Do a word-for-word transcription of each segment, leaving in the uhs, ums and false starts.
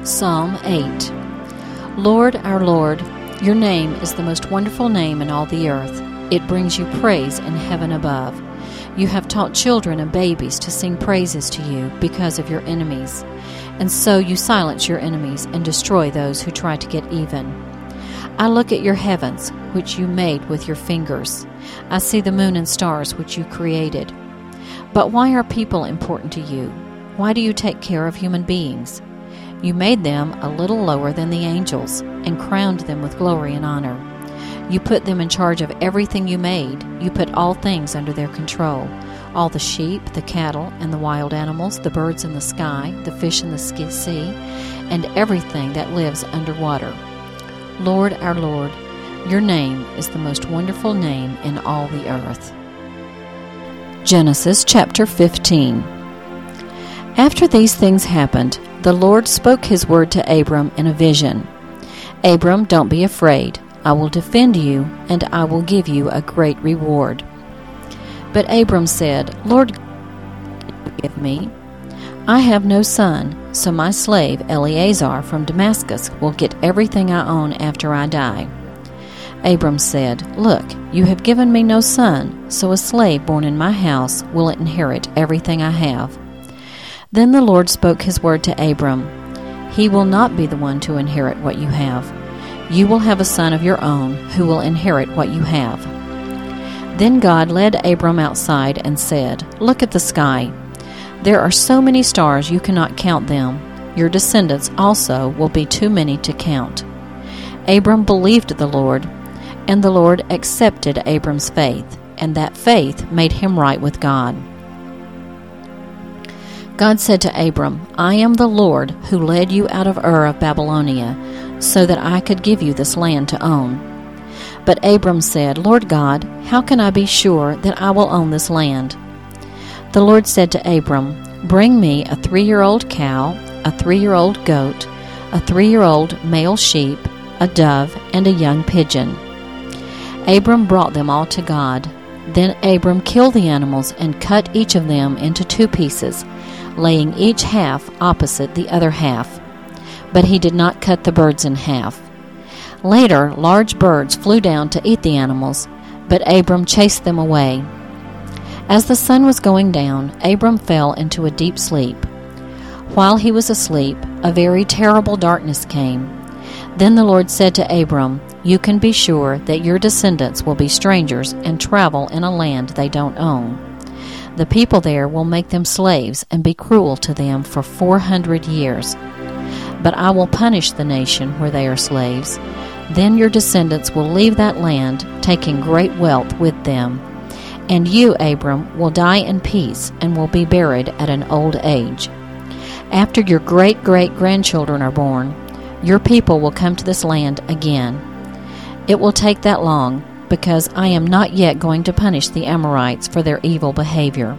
Psalm eight. Lord, our Lord, your name is the most wonderful name in all the earth. It brings you praise in heaven above. You have taught children and babies to sing praises to you because of your enemies. And so you silence your enemies and destroy those who try to get even. I look at your heavens, which you made with your fingers. I see the moon and stars which you created. But why are people important to you? Why do you take care of human beings? You made them a little lower than the angels and crowned them with glory and honor. You put them in charge of everything you made. You put all things under their control. All the sheep, the cattle, and the wild animals, the birds in the sky, the fish in the sea, and everything that lives underwater. Lord, our Lord, your name is the most wonderful name in all the earth. Genesis chapter fifteen. After these things happened, the Lord spoke his word to Abram in a vision. Abram, don't be afraid. I will defend you, and I will give you a great reward. But Abram said, Lord, give me. I have no son, so my slave Eleazar from Damascus will get everything I own after I die. Abram said, Look, you have given me no son, so a slave born in my house will inherit everything I have. Then the Lord spoke his word to Abram. He will not be the one to inherit what you have. You will have a son of your own who will inherit what you have. Then God led Abram outside and said, Look at the sky. There are so many stars you cannot count them. Your descendants also will be too many to count. Abram believed the Lord, and the Lord accepted Abram's faith, and that faith made him right with God. God said to Abram, I am the Lord who led you out of Ur of Babylonia, so that I could give you this land to own. But Abram said, Lord God, how can I be sure that I will own this land? The Lord said to Abram, Bring me a three-year-old cow, a three-year-old goat, a three-year-old male sheep, a dove, and a young pigeon. Abram brought them all to God. Then Abram killed the animals and cut each of them into two pieces, laying each half opposite the other half. But he did not cut the birds in half. Later, large birds flew down to eat the animals, but Abram chased them away. As the sun was going down, Abram fell into a deep sleep. While he was asleep, a very terrible darkness came. Then the Lord said to Abram, You can be sure that your descendants will be strangers and travel in a land they don't own. The people there will make them slaves and be cruel to them for four hundred years. But I will punish the nation where they are slaves. Then your descendants will leave that land, taking great wealth with them. And you, Abram, will die in peace and will be buried at an old age. After your great-great-grandchildren are born, your people will come to this land again. It will take that long, because I am not yet going to punish the Amorites for their evil behavior.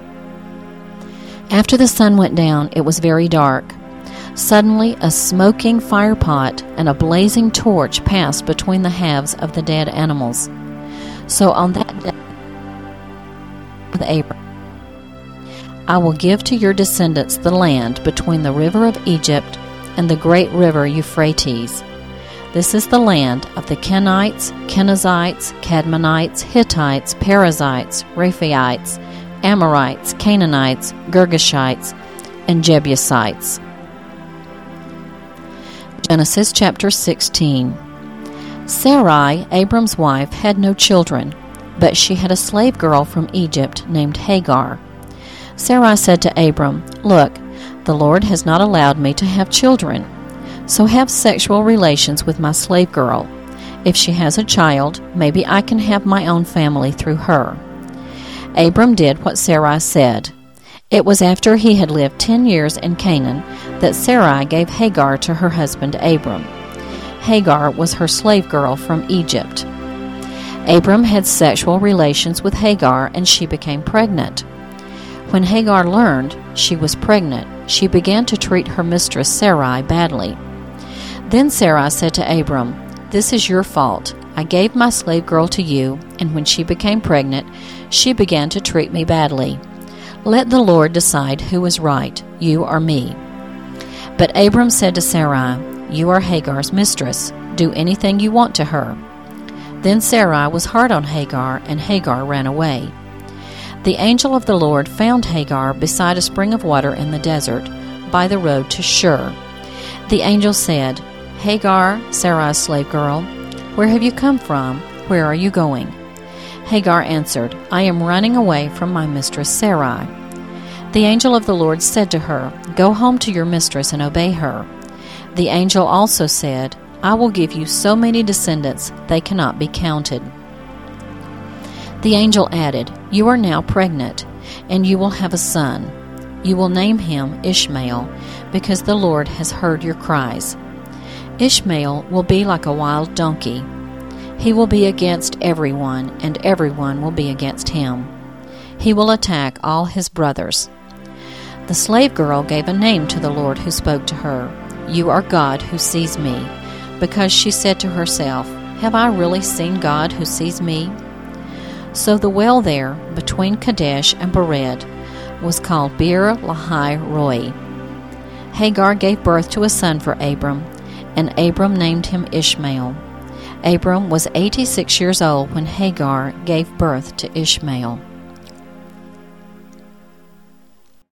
After the sun went down, it was very dark. Suddenly, a smoking fire pot and a blazing torch passed between the halves of the dead animals. So on that day, with Abram, I will give to your descendants the land between the river of Egypt and the great river Euphrates. This is the land of the Kenites, Kenizzites, Cadmonites, Hittites, Perizzites, Rephaites, Amorites, Canaanites, Girgashites, and Jebusites. Genesis chapter sixteen. Sarai, Abram's wife, had no children, but she had a slave girl from Egypt named Hagar. Sarai said to Abram, Look, the Lord has not allowed me to have children, so have sexual relations with my slave girl. If she has a child, maybe I can have my own family through her. Abram did what Sarai said. It was after he had lived ten years in Canaan that Sarai gave Hagar to her husband Abram. Hagar was her slave girl from Egypt. Abram had sexual relations with Hagar, and she became pregnant. When Hagar learned she was pregnant, she began to treat her mistress Sarai badly. Then Sarai said to Abram, This is your fault. I gave my slave girl to you, and when she became pregnant, she began to treat me badly. Let the Lord decide who is right, you or me. But Abram said to Sarai, "You are Hagar's mistress. Do anything you want to her." Then Sarai was hard on Hagar, and Hagar ran away. The angel of the Lord found Hagar beside a spring of water in the desert, by the road to Shur. The angel said, "Hagar, Sarai's slave girl, where have you come from? Where are you going?" Hagar answered, "I am running away from my mistress Sarai." The angel of the Lord said to her, "Go home to your mistress and obey her." The angel also said, "I will give you so many descendants, they cannot be counted." The angel added, "You are now pregnant, and you will have a son. You will name him Ishmael, because the Lord has heard your cries. Ishmael will be like a wild donkey. He will be against everyone, and everyone will be against him. He will attack all his brothers." The slave girl gave a name to the Lord who spoke to her, "You are God who sees me," because she said to herself, "Have I really seen God who sees me?" So the well there, between Kadesh and Bered, was called Beer Lahai Roi. Hagar gave birth to a son for Abram, and Abram named him Ishmael. Abram was eighty-six years old when Hagar gave birth to Ishmael.